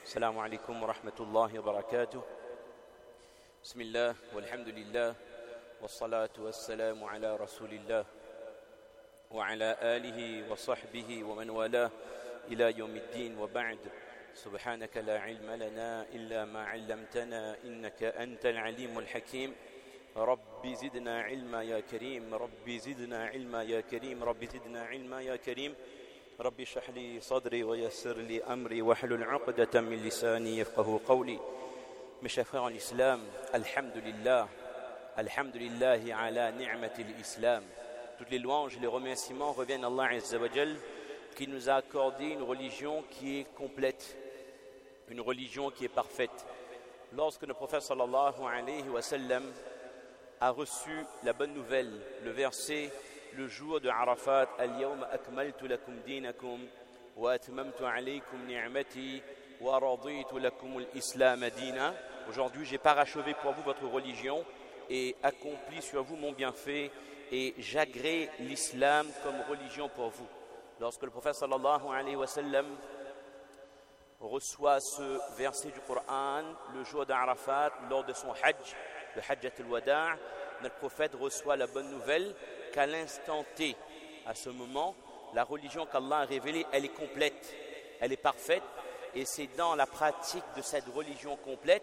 السلام عليكم ورحمة الله وبركاته. بسم الله والحمد لله والصلاة والسلام على رسول الله وعلى آله وصحبه ومن والاه إلى يوم الدين وبعد. سبحانك لا علم لنا إلا ما علمتنا إنك أنت العليم الحكيم. رب زدنا علما يا كريم، رب زدنا علما يا كريم، رب زدنا علما يا كريم. رب اشرح لي صدري ويسر لي أمري واحلل عقدة من لساني يفقهوا قولي. Mes chers frères en islam, alhamdulillah ala ni'mati l'islam. Toutes les louanges et les remerciements reviennent à Allah Azza wa Jal qui nous a accordé une religion qui est complète, une religion qui est parfaite. Lorsque le prophète sallallahu alayhi wa sallam a reçu la bonne nouvelle, le verset le jour de Arafat, Al-yawma akmaltu lakum dinakum wa atmamtu alaykum ni'mati wa raditu lakum al-islam dina. Aujourd'hui, j'ai parachevé pour vous votre religion et accompli sur vous mon bienfait et j'agrée l'islam comme religion pour vous. Lorsque le prophète sallallahu alayhi wa sallam reçoit ce verset du Coran le jour d'Arafat lors de son hajj, le hajjat al-wada', notre prophète reçoit la bonne nouvelle qu'à l'instant T, à ce moment, la religion qu'Allah a révélée, elle est complète, elle est parfaite, et c'est dans la pratique de cette religion complète,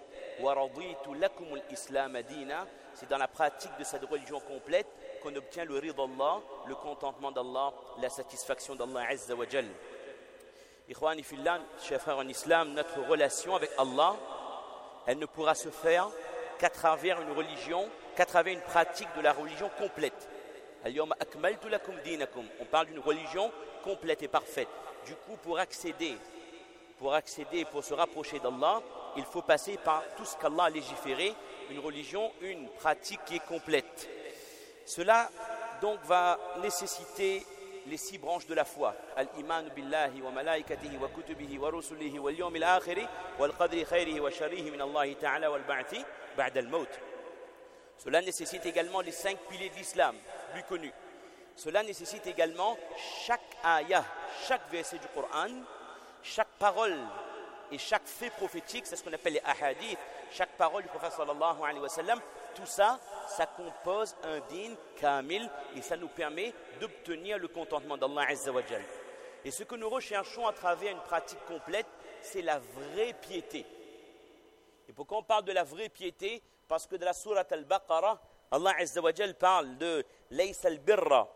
c'est dans la pratique de cette religion complète qu'on obtient le rid d'Allah, le contentement d'Allah, la satisfaction d'Allah Azza wa Jal. Ikhwani fillah, chers frères en islam, notre relation avec Allah, elle ne pourra se faire qu'à travers une religion, qu'à travers une pratique de la religion complète. Al-yawma akmaltu lakum dinakum. On parle d'une religion complète et parfaite. Du coup, pour accéder, pour se rapprocher d'Allah, il faut passer par tout ce qu'Allah a légiféré, une religion, une pratique qui est complète. Cela donc va nécessiter les 6 branches de la foi. Al-iman billahi wa malaikatihi wa kutubihi wa rusulihi wal yawmil akhiri wal qadri khayrihi wa sharrihi min Allah ta'ala wal ba'thi ba'da al-maut. Cela nécessite également les 5 piliers de l'islam, plus connus. Cela nécessite également chaque ayah, chaque verset du Coran, chaque parole et chaque fait prophétique, c'est ce qu'on appelle les ahadith, chaque parole du prophète sallallahu alayhi wa sallam, tout ça, ça compose un din kamil et ça nous permet d'obtenir le contentement d'Allah Azza wa Jal. Et ce que nous recherchons à travers une pratique complète, c'est la vraie piété. Et pourquoi on parle de la vraie piété? Parce que de la sourate Al-Baqarah, Allah Azza wa Jal parle de Laysa al-birra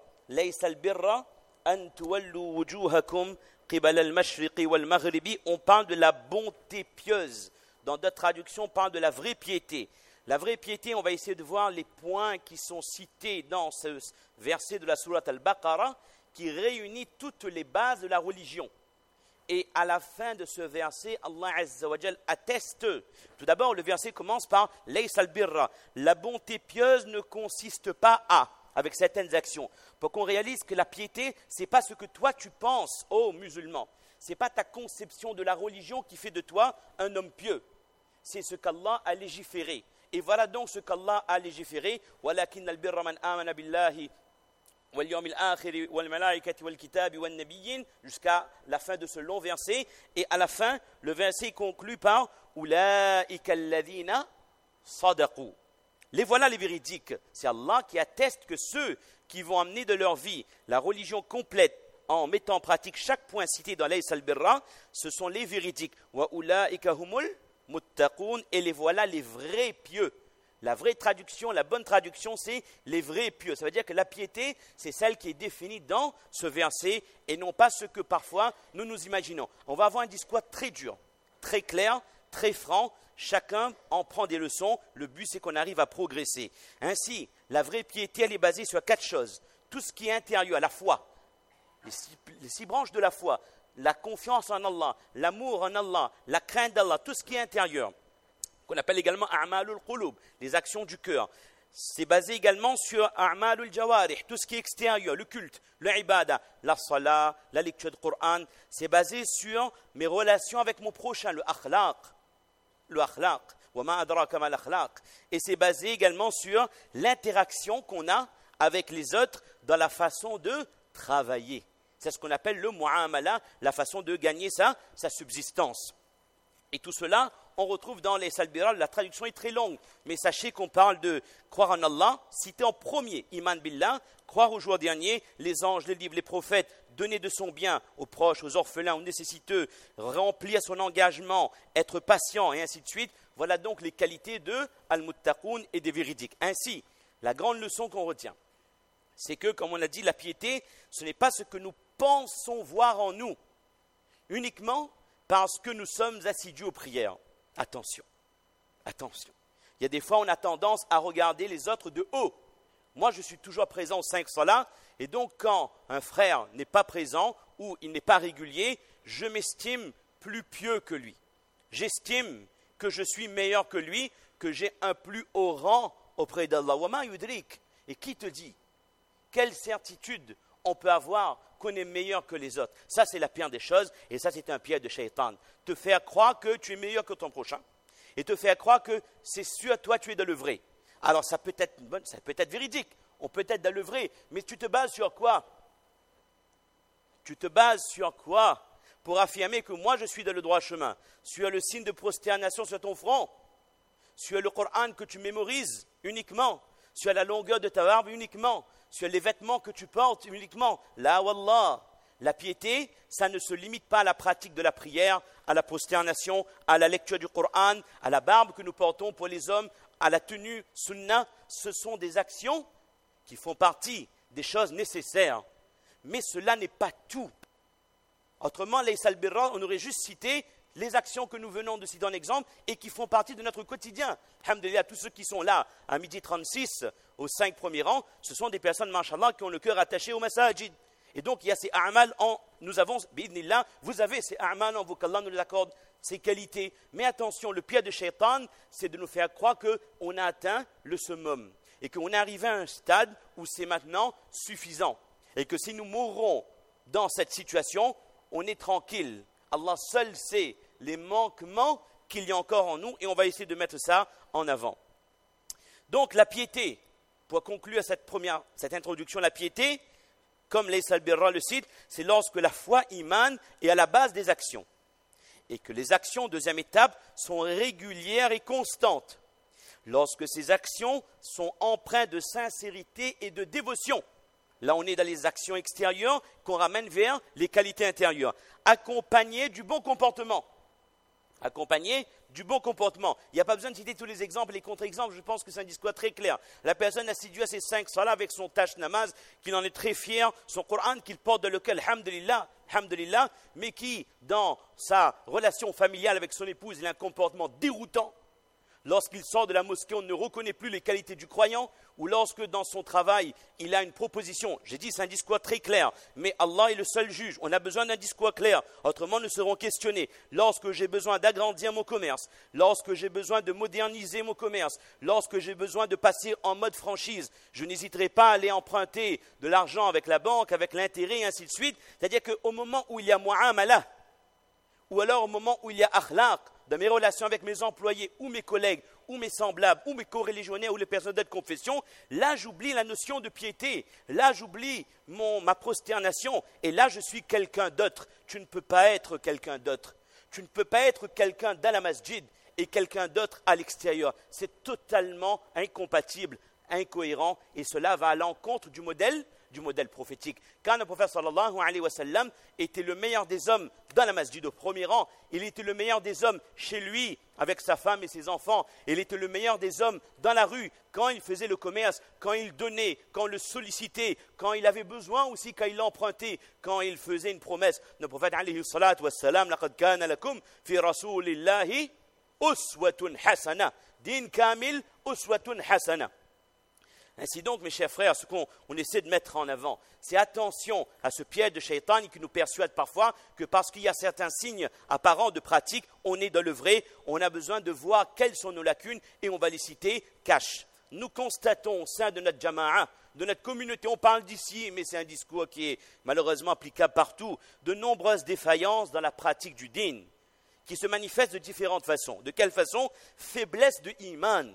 an tuwallu wujuhakum qibala al-mashriqi wal-maghribi. On parle de la bonté pieuse. Dans d'autres traductions, on parle de la vraie piété. La vraie piété, on va essayer de voir les points qui sont cités dans ce verset de la sourate Al-Baqarah qui réunit toutes les bases de la religion. Et à la fin de ce verset, Allah Azza wa Jal atteste. Tout d'abord, le verset commence par « Laysa al-birra ». La bonté pieuse ne consiste pas à, avec certaines actions. Pour qu'on réalise que la piété, ce n'est pas ce que toi tu penses, ô musulman. Ce n'est pas ta conception de la religion qui fait de toi un homme pieux. C'est ce qu'Allah a légiféré. Et voilà donc ce qu'Allah a légiféré. « Walakin al-birra man amana billahi » jusqu'à la fin de ce long verset. Et à la fin, le verset conclut par Ulaika alladhina sadaqu. Les voilà les véridiques. C'est Allah qui atteste que ceux qui vont amener de leur vie la religion complète en mettant en pratique chaque point cité dans Laysa al-birra, ce sont les véridiques. Wa ulaika humul muttaqun. Et les voilà les vrais pieux. La vraie traduction, la bonne traduction, c'est les vrais pieux. Ça veut dire que la piété, c'est celle qui est définie dans ce verset et non pas ce que parfois nous nous imaginons. On va avoir un discours très dur, très clair, très franc. Chacun en prend des leçons. Le but, c'est qu'on arrive à progresser. Ainsi, la vraie piété, elle est basée sur 4 choses. Tout ce qui est intérieur, la foi, les 6 branches de la foi, la confiance en Allah, l'amour en Allah, la crainte d'Allah, tout ce qui est intérieur, qu'on appelle également a'malul qulub, les actions du cœur. C'est basé également sur a'malul jawarih, tout ce qui est extérieur, le culte, le ibada, la salat, la lecture du Coran. C'est basé sur mes relations avec mon prochain, le akhlaq. Wa ma adraka ma al-akhlaq. Et c'est basé également sur l'interaction qu'on a avec les autres dans la façon de travailler. C'est ce qu'on appelle le mu'amala, la façon de gagner sa subsistance. Et tout cela, on retrouve dans les Salbiral, la traduction est très longue, mais sachez qu'on parle de croire en Allah, cité en premier, Iman Billah, croire au jour dernier, les anges, les livres, les prophètes, donner de son bien aux proches, aux orphelins, aux nécessiteux, remplir son engagement, être patient et ainsi de suite. Voilà donc les qualités de Al-Muttaqoun et des véridiques. Ainsi, la grande leçon qu'on retient, c'est que, comme on a dit, la piété, ce n'est pas ce que nous pensons voir en nous, uniquement parce que nous sommes assidus aux prières. Attention, attention. Il y a des fois, on a tendance à regarder les autres de haut. Moi, je suis toujours présent aux 5 salats, et donc quand un frère n'est pas présent ou il n'est pas régulier, je m'estime plus pieux que lui. J'estime que je suis meilleur que lui, que j'ai un plus haut rang auprès d'Allah. Wama yudrik. Et qui te dit? Quelle certitude on peut avoir qu'on est meilleur que les autres? Ça, c'est la pire des choses, et ça, c'est un piège de Shaitan. Te faire croire que tu es meilleur que ton prochain, et te faire croire que c'est sûr, toi, tu es dans le vrai. Alors, ça peut être véridique, on peut être dans le vrai, mais tu te bases sur quoi? Tu te bases sur quoi pour affirmer que moi, je suis dans le droit chemin? Sur le signe de prosternation sur ton front, sur le Coran que tu mémorises uniquement, sur la longueur de ta barbe uniquement, sur les vêtements que tu portes uniquement. La wallah, la piété, ça ne se limite pas à la pratique de la prière, à la prosternation, à la lecture du Coran, à la barbe que nous portons pour les hommes, à la tenue sunnah. Ce sont des actions qui font partie des choses nécessaires. Mais cela n'est pas tout. Autrement, les salbirra, on aurait juste cité les actions que nous venons de citer en exemple et qui font partie de notre quotidien. Alhamdulillah, tous ceux qui sont là à midi 36, aux 5 premiers rangs, ce sont des personnes, mashallah, qui ont le cœur attaché au masajid. Et donc, il y a ces a'mal nous avons, bi'idnillah, vous avez ces a'mal en vous, qu'Allah nous les accorde, ces qualités. Mais attention, le piège de Shaitan, c'est de nous faire croire qu'on a atteint le summum et qu'on est arrivé à un stade où c'est maintenant suffisant. Et que si nous mourrons dans cette situation, on est tranquille. Allah seul sait les manquements qu'il y a encore en nous et on va essayer de mettre ça en avant. Donc la piété, pour conclure cette introduction, la piété, comme les Salbirra le citent, c'est lorsque la foi iman est à la base des actions et que les actions, deuxième étape, sont régulières et constantes. Lorsque ces actions sont empreintes de sincérité et de dévotion. Là, on est dans les actions extérieures qu'on ramène vers les qualités intérieures. Accompagnées du bon comportement. Accompagné du bon comportement. Il n'y a pas besoin de citer tous les exemples et les contre-exemples, je pense que c'est un discours très clair. La personne assidue à ses 5 salats avec son tâche namaz, qu'il en est très fier, son Coran qu'il porte de lequel, alhamdulillah, mais qui, dans sa relation familiale avec son épouse, il a un comportement déroutant. Lorsqu'il sort de la mosquée, on ne reconnaît plus les qualités du croyant, ou lorsque dans son travail, il a une proposition. J'ai dit, c'est un discours très clair, mais Allah est le seul juge. On a besoin d'un discours clair, autrement nous serons questionnés. Lorsque j'ai besoin d'agrandir mon commerce, lorsque j'ai besoin de moderniser mon commerce, lorsque j'ai besoin de passer en mode franchise, je n'hésiterai pas à aller emprunter de l'argent avec la banque, avec l'intérêt et ainsi de suite. C'est-à-dire qu'au moment où il y a mu'amala, ou alors au moment où il y a akhlaq, dans mes relations avec mes employés ou mes collègues ou mes semblables ou mes co-religionnaires ou les personnes de confession, là j'oublie la notion de piété, là j'oublie ma prosternation et là je suis quelqu'un d'autre. Tu ne peux pas être quelqu'un d'autre. Tu ne peux pas être quelqu'un dans la masjid et quelqu'un d'autre à l'extérieur. C'est totalement incompatible, incohérent et cela va à l'encontre du modèle prophétique. Quand le prophète sallallahu alayhi wa sallam était le meilleur des hommes dans la masjid au premier rang, il était le meilleur des hommes chez lui avec sa femme et ses enfants, il était le meilleur des hommes dans la rue quand il faisait le commerce, quand il donnait, quand il le sollicitait, quand il avait besoin aussi, quand il l'empruntait, quand il faisait une promesse. Le prophète alayhi salatu wa sallam, laqad kana lakum fi rasulillahi uswatun hasana, din kamil uswatun hasana. Ainsi donc, mes chers frères, ce qu'on essaie de mettre en avant, c'est attention à ce piège de Shaitan qui nous persuade parfois que parce qu'il y a certains signes apparents de pratique, on est dans le vrai, on a besoin de voir quelles sont nos lacunes et on va les citer cash. Nous constatons au sein de notre jama'a, de notre communauté, on parle d'ici, mais c'est un discours qui est malheureusement applicable partout, de nombreuses défaillances dans la pratique du din, qui se manifestent de différentes façons. De quelle façon? Faiblesse de iman.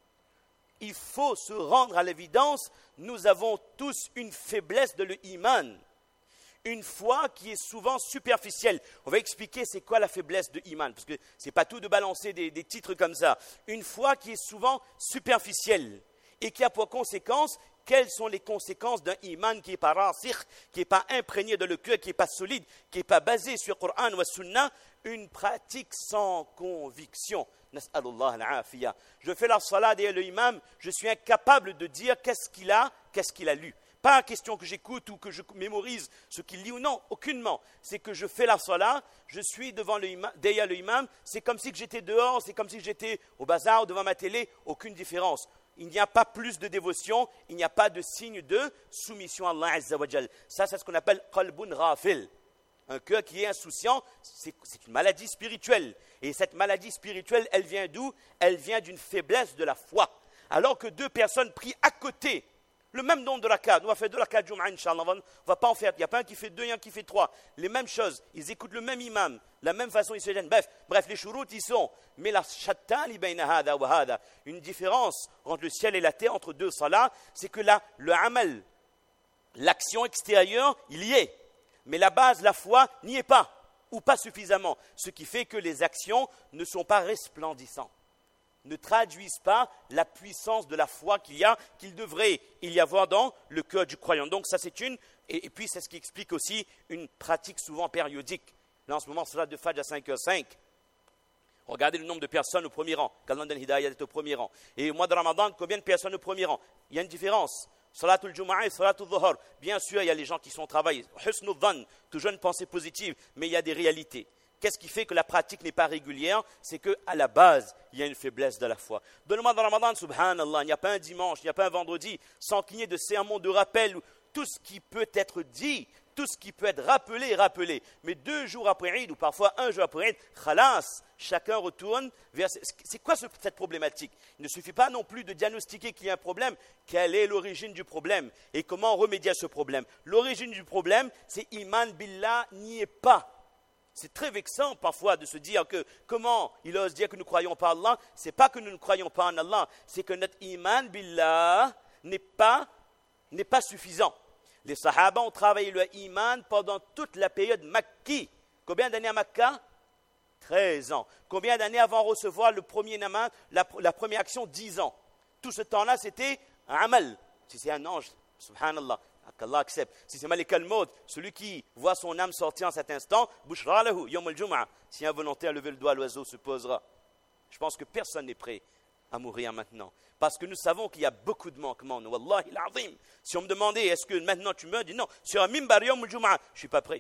Il faut se rendre à l'évidence, nous avons tous une faiblesse de l'iman, une foi qui est souvent superficielle. On va expliquer c'est quoi la faiblesse de iman, parce que ce n'est pas tout de balancer des titres comme ça. Une foi qui est souvent superficielle et qui a pour conséquence, quelles sont les conséquences d'un iman qui n'est pas rasikh, qui n'est pas imprégné dans le cœur, qui n'est pas solide, qui n'est pas basé sur le Coran ou la Sunna, une pratique sans conviction. Nas'alullah al-afiya. Je fais la salat derrière l'imam, je suis incapable de dire qu'est-ce qu'il a lu. Pas question que j'écoute ou que je mémorise ce qu'il lit ou non, aucunement. C'est que je fais la salat, je suis derrière l'imam, c'est comme si j'étais dehors, c'est comme si j'étais au bazar ou devant ma télé, aucune différence. Il n'y a pas plus de dévotion, il n'y a pas de signe de soumission à Allah Azza wa Jal. Ça, c'est ce qu'on appelle qalbun ghafil. Un cœur qui est insouciant, c'est une maladie spirituelle. Et cette maladie spirituelle, elle vient d'où? Elle vient d'une faiblesse de la foi. Alors que deux personnes prient à côté, le même nombre de rakats, on va faire 2 rakats de Jum'a, Inch'Allah, on va pas en faire, il n'y a pas un qui fait 2 et un qui fait 3. Les mêmes choses, ils écoutent le même imam, la même façon ils se gênent. Bref, les shurut ils sont. Mais la shatta li bayna hada wa hada, une différence entre le ciel et la terre, entre deux salats, c'est que là, le amal, l'action extérieure, il y est. Mais la base, la foi, n'y est pas, ou pas suffisamment. Ce qui fait que les actions ne sont pas resplendissantes, ne traduisent pas la puissance de la foi qu'il devrait y avoir dans le cœur du croyant. Donc ça c'est une, et puis c'est ce qui explique aussi une pratique souvent périodique. Là en ce moment, salat de Fajr à 5h05. Regardez le nombre de personnes au premier rang. Kalman al-Hidayah est au premier rang. Et au mois de Ramadan, combien de personnes au premier rang? Il y a une différence. Salatul Jumu'ah et Salatul Dhuhr. Bien sûr, il y a les gens qui sont au travail. Husnul Dhann, toujours une pensée positive, mais il y a des réalités. Qu'est-ce qui fait que la pratique n'est pas régulière? C'est qu'à la base, il y a une faiblesse de la foi. Dans le mois de Ramadan, subhanallah, il n'y a pas un dimanche, il n'y a pas un vendredi, sans qu'il y ait de sermon, de rappel, tout ce qui peut être dit, tout ce qui peut être rappelé est rappelé. Mais 2 jours après Eid, ou parfois 1 jour après Eid, khalas, chacun retourne vers... C'est quoi cette problématique? Il ne suffit pas non plus de diagnostiquer qu'il y a un problème. Quelle est l'origine du problème? Et comment remédier à ce problème? L'origine du problème, c'est iman billah n'y est pas. C'est très vexant parfois de se dire que comment il ose dire que nous ne croyons pas en Allah. Ce n'est pas que nous ne croyons pas en Allah, c'est que notre iman billah n'est pas suffisant. Les Sahaba ont travaillé le iman pendant toute la période Makki. Combien d'années à Makkah? 13 ans. Combien d'années avant de recevoir le premier naman, la première action? 10 ans. Tout ce temps-là, c'était un amal. Si c'est un ange, subhanallah, qu'Allah accepte. Si c'est Malik al-Maut, celui qui voit son âme sortir en cet instant, bushra lahu, yawm al-jum'a. Si un volontaire lever le doigt, l'oiseau se posera. Je pense que personne n'est prêt à mourir maintenant. Parce que nous savons qu'il y a beaucoup de manquements. Wallahi al-azim. Si on me demandait, est-ce que maintenant tu meurs? Je dis non, sur un mimbar yawm al-jum'a, je ne suis pas prêt.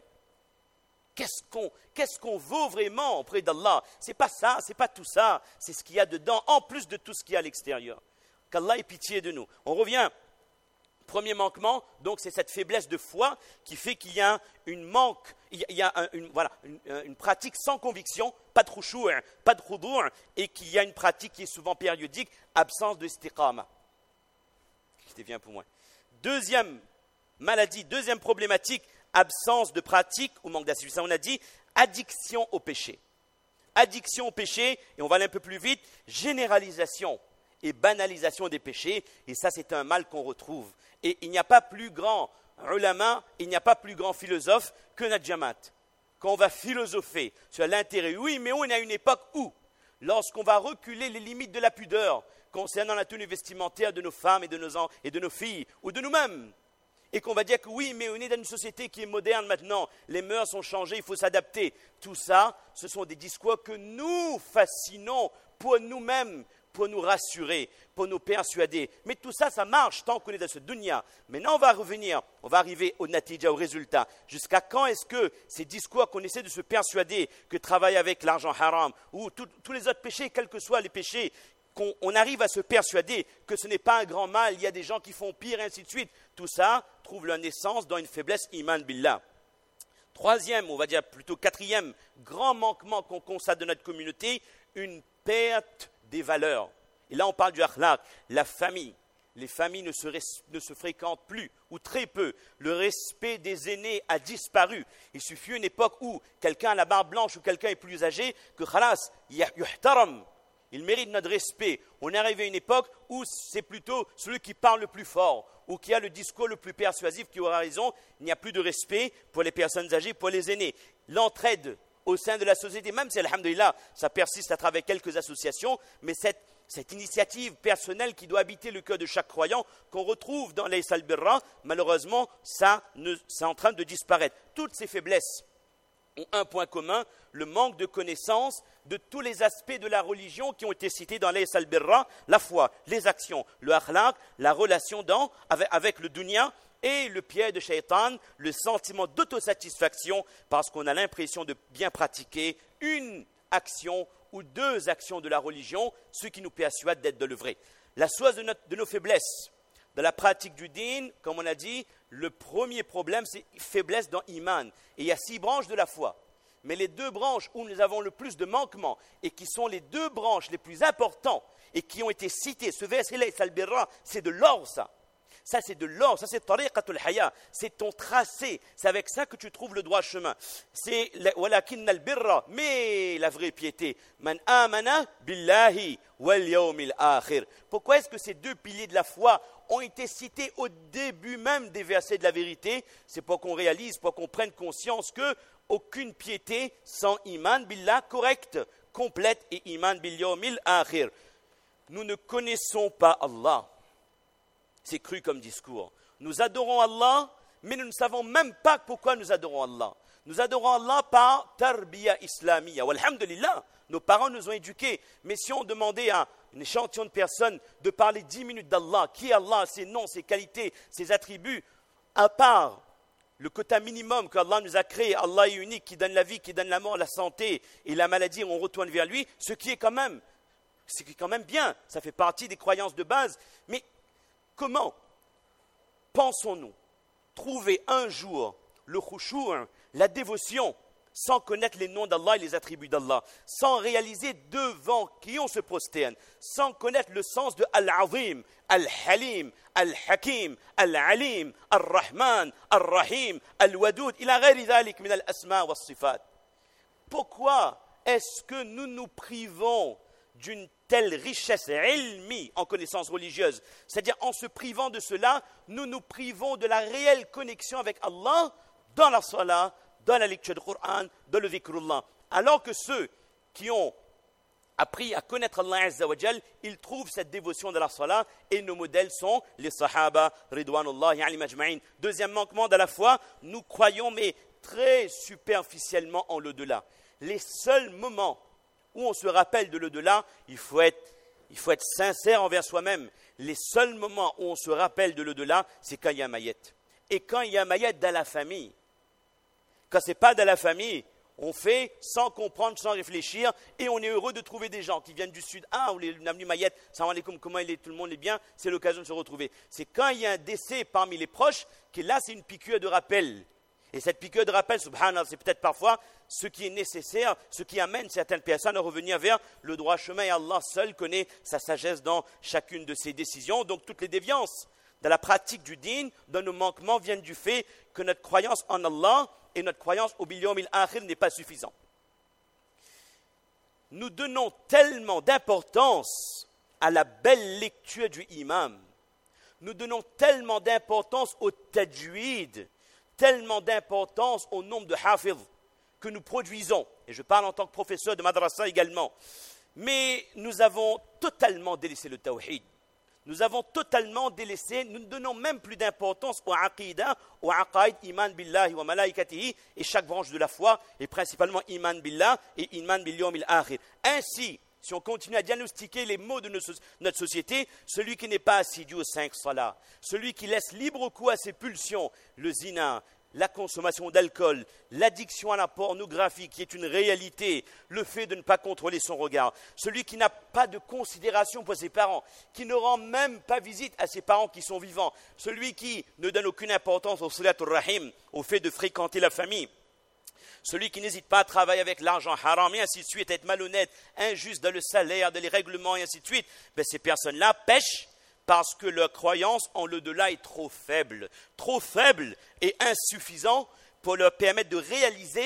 Qu'est-ce qu'on vaut vraiment auprès d'Allah? Ce n'est pas ça, ce n'est pas tout ça. C'est ce qu'il y a dedans, en plus de tout ce qu'il y a à l'extérieur. Qu'Allah ait pitié de nous. On revient. Premier manquement, donc c'est cette faiblesse de foi qui fait qu'il y a une pratique sans conviction, pas de khushu', pas de khudu', et qu'il y a une pratique qui est souvent périodique, absence de istiqama. C'était bien pour moi. Deuxième maladie, deuxième problématique, absence de pratique ou manque d'assiduité. On a dit addiction au péché. Addiction au péché, et on va aller un peu plus vite, généralisation et banalisation des péchés, et ça c'est un mal qu'on retrouve. Et il n'y a pas plus grand ulama, il n'y a pas plus grand philosophe que notre Jamaat. Quand on va philosopher sur l'intérêt, oui, mais on est à une époque où, lorsqu'on va reculer les limites de la pudeur concernant la tenue vestimentaire de nos femmes et de nos filles, ou de nous-mêmes, et qu'on va dire que oui, mais on est dans une société qui est moderne maintenant, les mœurs sont changées, il faut s'adapter. Tout ça, ce sont des discours que nous fascinons pour nous-mêmes, pour nous rassurer, pour nous persuader. Mais tout ça, ça marche tant qu'on est dans ce dunya. Maintenant, on va arriver au natija, au résultat. Jusqu'à quand est-ce que ces discours qu'on essaie de se persuader que travailler avec l'argent haram, ou tous les autres péchés, quels que soient les péchés, qu'on arrive à se persuader que ce n'est pas un grand mal, il y a des gens qui font pire, et ainsi de suite. Tout ça trouve leur naissance dans une faiblesse iman billah. Troisième, on va dire plutôt quatrième, grand manquement qu'on constate de notre communauté, une perte des valeurs. Et là, on parle du akhlaq, la famille. Les familles ne se fréquentent plus, ou très peu. Le respect des aînés a disparu. Il suffit une époque où quelqu'un a la barbe blanche ou quelqu'un est plus âgé, que khalas, yuhtaram. il mérite notre respect. On est arrivé à une époque où c'est plutôt celui qui parle le plus fort ou qui a le discours le plus persuasif qui aura raison. Il n'y a plus de respect pour les personnes âgées, pour les aînés. L'entraide au sein de la société, même si, alhamdoulilah, ça persiste à travers quelques associations, mais cette initiative personnelle qui doit habiter le cœur de chaque croyant, qu'on retrouve dans les al-birra, malheureusement, c'est en train de disparaître. Toutes ces faiblesses ont un point commun, le manque de connaissance de tous les aspects de la religion qui ont été cités dans les al-birra, la foi, les actions, le akhlaq, la relation avec le dunya, et le piège de shaitan, le sentiment d'autosatisfaction, parce qu'on a l'impression de bien pratiquer une action ou deux actions de la religion, ce qui nous persuade d'être de le vrai. La source de nos faiblesses, de la pratique du din, comme on a dit, le premier problème, c'est faiblesse dans l'iman. Et il y a 6 branches de la foi. Mais les 2 branches où nous avons le plus de manquements, et qui sont les 2 branches les plus importantes, et qui ont été citées, ce verset-là, al-birra, c'est de l'or, ça. Ça, c'est de l'or, ça, c'est tariqatul haya, c'est ton tracé, c'est avec ça que tu trouves le droit chemin. C'est walakin al-birra, mais la vraie piété, man amana billahi wal yawmil akhir. Pourquoi est-ce que ces 2 piliers de la foi ont été cités au début même des versets de la vérité? C'est pour qu'on réalise, pour qu'on prenne conscience que aucune piété sans iman billah correcte, complète, et iman bil yawmil akhir. Nous ne connaissons pas Allah. C'est cru comme discours. Nous adorons Allah, mais nous ne savons même pas pourquoi nous adorons Allah. Nous adorons Allah par tarbiya islamiyya. Walhamdulillah, nos parents nous ont éduqués. Mais si on demandait à un échantillon de personnes de parler 10 minutes d'Allah, qui est Allah, ses noms, ses qualités, ses attributs, à part le quota minimum qu'Allah nous a créé, Allah est unique, qui donne la vie, qui donne la mort, la santé et la maladie, on retourne vers lui, ce qui est quand même bien. Ça fait partie des croyances de base. Mais comment pensons-nous trouver un jour le khushu', la dévotion, sans connaître les noms d'Allah et les attributs d'Allah, sans réaliser devant qui on se prosterne, sans connaître le sens de Al-Azim, Al-Halim, Al-Hakim, Al-Alim, Al-Rahman, Al-Rahim, Al-Wadoud, ila ghayri dhalik min al-asma wa sifat. Pourquoi est-ce que nous nous privons d'une telle richesse ilmi en connaissance religieuse? C'est-à-dire, en se privant de cela, nous nous privons de la réelle connexion avec Allah dans la salat, dans la lecture du Coran, dans le dhikrullah. Alors que ceux qui ont appris à connaître Allah Azza wa Jal, ils trouvent cette dévotion de la salat, et nos modèles sont les sahaba, ridwanullahi alayhim ajma'in. Deuxième manquement de la foi, nous croyons, mais très superficiellement, en l'au-delà. Les seuls moments où on se rappelle de l'au-delà, il faut être sincère envers soi-même. Les seuls moments où on se rappelle de l'au-delà, c'est quand il y a Mayet. Et quand il y a Mayet dans la famille. Quand ce n'est pas dans la famille, on fait sans comprendre, sans réfléchir, et on est heureux de trouver des gens qui viennent du sud. Ah, on est venu Mayet, salam alaikum, comment il est, tout le monde est bien, c'est l'occasion de se retrouver. C'est quand il y a un décès parmi les proches, que là c'est une piqûre de rappel. Et cette piqûre de rappel, subhanallah, c'est peut-être parfois ce qui est nécessaire, ce qui amène certaines personnes à revenir vers le droit chemin. Et Allah seul connaît sa sagesse dans chacune de ses décisions. Donc toutes les déviances de la pratique du din, dans nos manquements, viennent du fait que notre croyance en Allah et notre croyance au bil yawmil akhir n'est pas suffisant. Nous donnons tellement d'importance à la belle lecture du imam. Nous donnons tellement d'importance au tajwid, tellement d'importance au nombre de hafiz que nous produisons, et je parle en tant que professeur de madrasa également, mais nous avons totalement délaissé le tawhid. Nous avons totalement délaissé, nous ne donnons même plus d'importance au aqidah, au aqaid, iman billahi wa malaikatihi, et chaque branche de la foi, et principalement iman billah et iman bil yawmil akhir. Ainsi, si on continue à diagnostiquer les maux de notre société, celui qui n'est pas assidu aux 5 salats, celui qui laisse libre cours à ses pulsions, le zina, la consommation d'alcool, l'addiction à la pornographie qui est une réalité, le fait de ne pas contrôler son regard, celui qui n'a pas de considération pour ses parents, qui ne rend même pas visite à ses parents qui sont vivants, celui qui ne donne aucune importance au salatul rahim, au fait de fréquenter la famille, celui qui n'hésite pas à travailler avec l'argent haram et ainsi de suite, être malhonnête, injuste dans le salaire, dans les règlements et ainsi de suite, ces personnes-là pêchent parce que leur croyance en l'au-delà est trop faible et insuffisant pour leur permettre de réaliser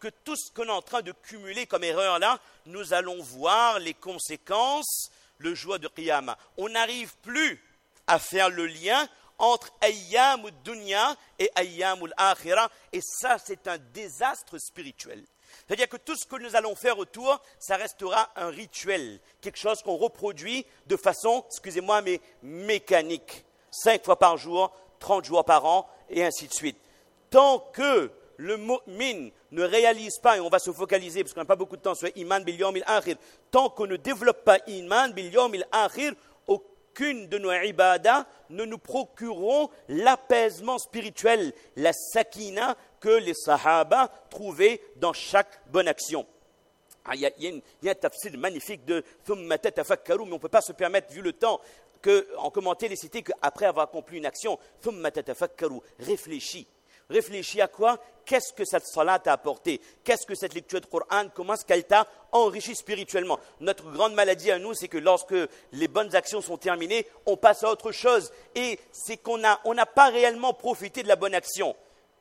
que tout ce qu'on est en train de cumuler comme erreur là, nous allons voir les conséquences le jour de Qiyamah. On n'arrive plus à faire le lien entre Ayyam al-Dunya et Ayyam al-Akhirah, et ça c'est un désastre spirituel. C'est-à-dire que tout ce que nous allons faire autour, ça restera un rituel, quelque chose qu'on reproduit de façon, excusez-moi, mais mécanique. 5 fois par jour, 30 jours par an, et ainsi de suite. Tant que le mu'min ne réalise pas, et on va se focaliser, parce qu'on n'a pas beaucoup de temps sur Iman bil Yawm al-Akhir, tant qu'on ne développe pas Iman bil Yawm al-Akhir, aucune de nos ibadah ne nous procureront l'apaisement spirituel, la sakina que les sahaba trouvaient dans chaque bonne action. Il y a un tafsir magnifique de « thumma tatafakkaru », mais on ne peut pas se permettre, vu le temps, en commenter les cités, qu'après avoir accompli une action, « thumma tatafakkaru », réfléchis. Réfléchis à quoi? Qu'est-ce que cette salat t'a apporté? Qu'est-ce que cette lecture de Coran? Comment est-ce qu'elle t'a enrichi spirituellement? Notre grande maladie à nous, c'est que lorsque les bonnes actions sont terminées, on passe à autre chose. Et c'est qu'on n'a pas réellement profité de la bonne action.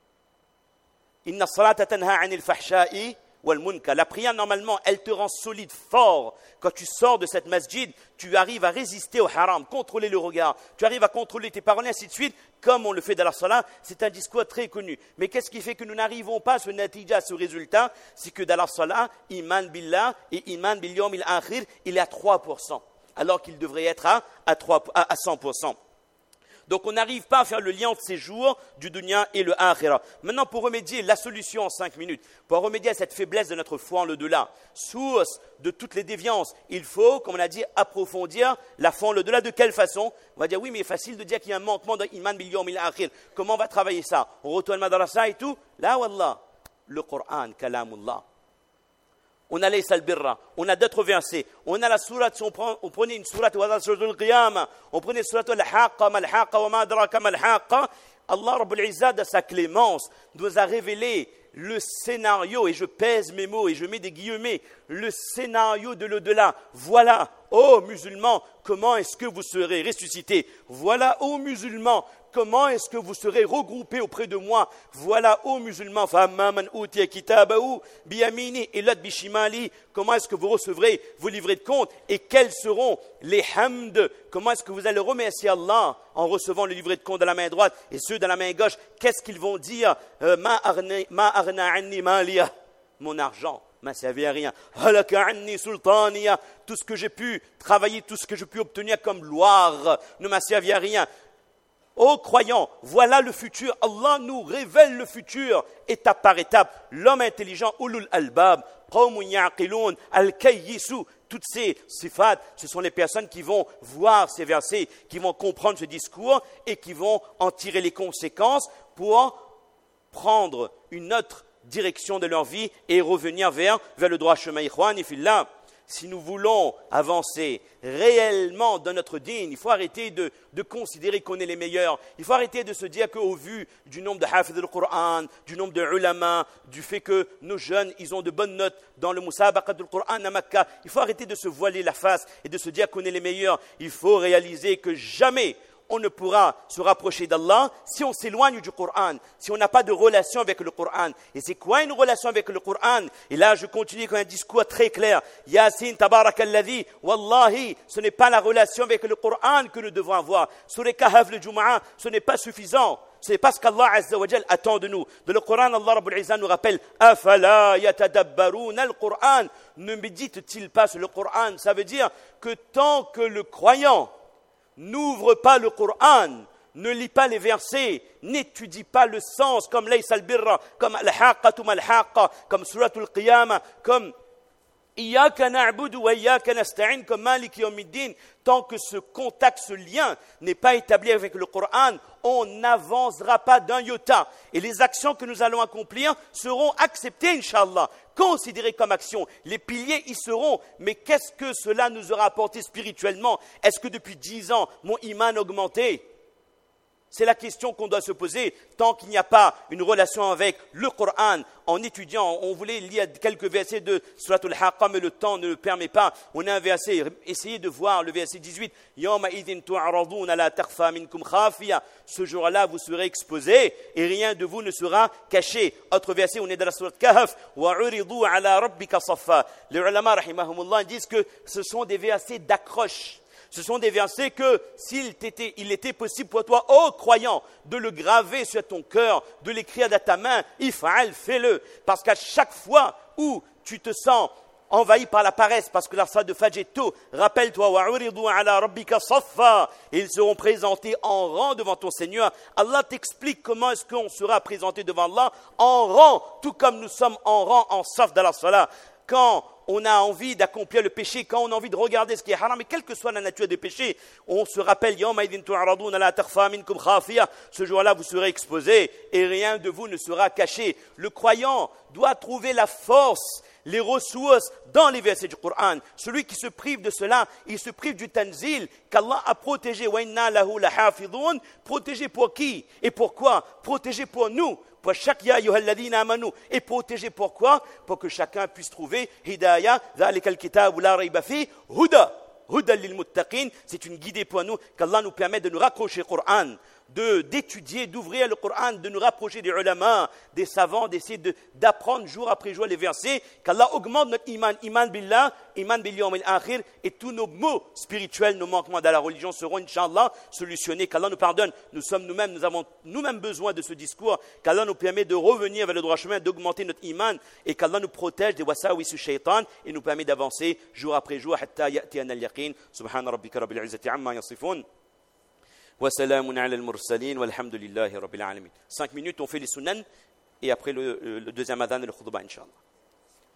Inna salata tanha anil fahsha'i wal munkar. La prière, normalement, elle te rend solide, fort. Quand tu sors de cette masjid, tu arrives à résister au haram, contrôler le regard. Tu arrives à contrôler tes paroles, et ainsi de suite. Comme on le fait dans la salat, c'est un discours très connu. Mais qu'est-ce qui fait que nous n'arrivons pas à ce natija, à ce résultat? C'est que dans la salat, iman billah et iman bil yawm al-akhir, il est à 3%, alors qu'il devrait être à 100%. Donc on n'arrive pas à faire le lien entre ces jours du dunya et le akhira. Maintenant, pour remédier, la solution en 5 minutes, pour remédier à cette faiblesse de notre foi en l'au-delà, source de toutes les déviances, il faut, comme on a dit, approfondir la foi en l'au-delà. De quelle façon? On va dire, oui, mais c'est facile de dire qu'il y a un manquement d'iman bil yawm al-akhir. Comment on va travailler ça? On retourne madrasa et tout? Là, wallah, le Coran, kalamullah. On a Laysa al-Birra, on a d'autres versets, on a la sourate, on prenait une sourate, on prenait sourate al-Haqqa, mal-Haqqa, wa ma adraka mal-Haqqa. Allah Rabbul Izzat, de sa clémence, nous a révélé le scénario, et je pèse mes mots et je mets des guillemets, le scénario de l'au-delà. Voilà, ô musulmans, comment est-ce que vous serez ressuscités? Voilà, ô musulmans, comment est-ce que vous serez regroupés auprès de moi? Voilà, ô musulmans, comment est-ce que vous recevrez vos livrets de compte? Et quels seront les hamd? Comment est-ce que vous allez remercier Allah en recevant le livret de compte de la main droite et ceux de la main gauche? Qu'est-ce qu'ils vont dire? Ma aghna anni maliya, mon argent m'a servi à rien. Halaka anni sultaniya, tout ce que j'ai pu travailler, tout ce que j'ai pu obtenir comme gloire ne m'a servi à rien. Ô croyants, voilà le futur. Allah nous révèle le futur, étape par étape. L'homme intelligent, ulul albab, qawmun ya'qilun, al-kayyisu, toutes ces sifat, ce sont les personnes qui vont voir ces versets, qui vont comprendre ce discours et qui vont en tirer les conséquences pour prendre une autre direction de leur vie et revenir vers le droit chemin. Ikhwani fillah, si nous voulons avancer réellement dans notre dîn, il faut arrêter de considérer qu'on est les meilleurs. Il faut arrêter de se dire qu'au vu du nombre de hafiz al-Qur'an, du nombre de ulama, du fait que nos jeunes, ils ont de bonnes notes dans le musabaqat al-Qur'an à Makkah, il faut arrêter de se voiler la face et de se dire qu'on est les meilleurs. Il faut réaliser que jamais on ne pourra se rapprocher d'Allah si on s'éloigne du Coran, si on n'a pas de relation avec le Coran. Et c'est quoi une relation avec le Coran? Et là, je continue avec un discours très clair. Yasin tabarakalladhi, wallahi, ce n'est pas la relation avec le Coran que nous devons avoir. Surah Kahf le Jumu'ah, ce n'est pas suffisant. Ce n'est pas ce qu'Allah Azza wa Jal attend de nous. De le Coran, Allah Rabbul Izzat nous rappelle Afala yatadabbaruna al-Qur'an. Ne médite-t-il pas sur le Coran? Ça veut dire que tant que le croyant n'ouvre pas le Coran, ne lit pas les versets, n'étudie pas le sens, comme Laysa al-Birra, comme al-Haqqatu mal-Haqqa, comme Suratul Qiyamah, comme Iyyaka na'budu wa iyyaka nasta'in, comme Malik yawmiddin. Tant que ce contact, ce lien n'est pas établi avec le Coran, on n'avancera pas d'un iota. Et les actions que nous allons accomplir seront acceptées, Inch'Allah, considérées comme actions. Les piliers y seront. Mais qu'est-ce que cela nous aura apporté spirituellement? Est-ce que depuis 10 ans, mon iman a augmenté? C'est la question qu'on doit se poser tant qu'il n'y a pas une relation avec le Coran. En étudiant, on voulait lire quelques versets de Surat al-Haqqa, mais le temps ne le permet pas. On a un verset, essayez de voir le verset 18. Ce jour-là, vous serez exposés et rien de vous ne sera caché. Autre verset, on est dans la Surat Kahf. Les ulama, rahimahumullah, disent que ce sont des versets d'accroche. Ce sont des versets que s'il était possible pour toi, ô croyant, de le graver sur ton cœur, de l'écrire dans ta main, if'al, fais-le. Parce qu'à chaque fois où tu te sens envahi par la paresse, parce que la salat de Fajr est tôt, rappelle-toi, wa'uridu ala rabbika saffa, et ils seront présentés en rang devant ton Seigneur. Allah t'explique comment est-ce qu'on sera présenté devant Allah en rang, tout comme nous sommes en rang, en saf dans la salat. Quand on a envie d'accomplir le péché, quand on a envie de regarder ce qui est haram, mais quelle que soit la nature des péchés, on se rappelle, ce jour-là vous serez exposés et rien de vous ne sera caché. Le croyant doit trouver la force, les ressources dans les versets du Coran. Celui qui se prive de cela, il se prive du tanzil qu'Allah a protégé. Protégé pour qui et pourquoi? Protégé pour nous. Pour chaque ya ayyuhalladhina amanu. Et protégé pourquoi? Pour que chacun puisse trouver hidayah, dhalikal kitab la rayba fi, huda. Huda lil muttaqin, c'est une guidée pour nous, qu'Allah nous permet de nous raccrocher au Coran, d'étudier, d'ouvrir le Coran, de nous rapprocher des ulama, des savants, d'essayer d'apprendre jour après jour les versets, qu'Allah augmente notre iman billah, iman bil yawm al-akhir, et tous nos maux spirituels, nos manquements dans la religion seront, Inch'Allah, solutionnés, qu'Allah nous pardonne. Nous avons nous-mêmes besoin de ce discours, qu'Allah nous permet de revenir vers le droit chemin, d'augmenter notre iman, et qu'Allah nous protège des wasawis shaitan, et nous permet d'avancer jour après jour, hatta ya'tiyana al-yaqin. سبحان ربك رب العزة عما يصفون وسلام على المرسلين والحمد لله رب العالمين. 5 minutes, on fait les sunan et après le deuxième adhan et le khutbah, Inch'Allah.